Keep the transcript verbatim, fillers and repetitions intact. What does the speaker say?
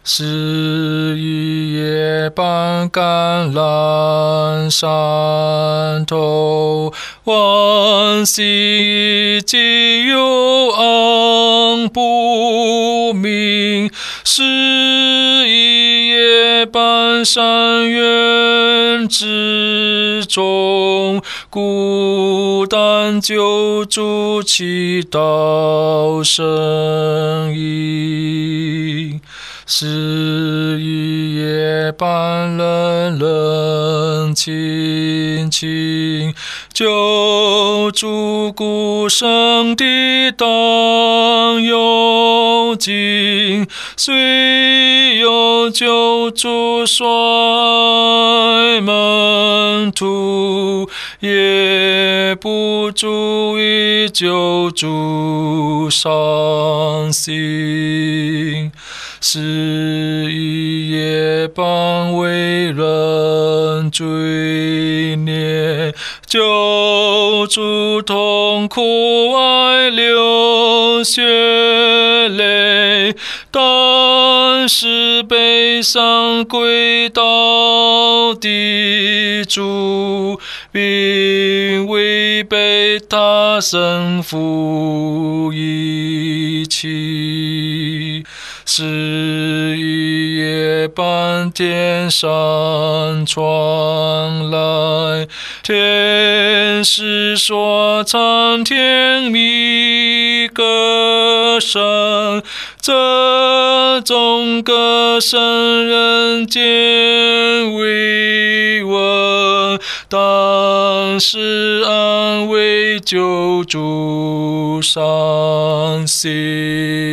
是一夜半橄榄山头，万心已经幽暗不明，是一夜半山原之中，孤单救主祈祷声音。是一夜半冷冷清清，救主孤身地当幽静，虽有救主率门徒，也不足以救主伤心。是一夜半为人罪孽，救主痛苦爱流血泪，但是悲伤归到地主，并违背他生父遗弃。是一夜半天上传来，天使说唱甜蜜歌声，这种歌声人间慰问，但是安慰救主伤心。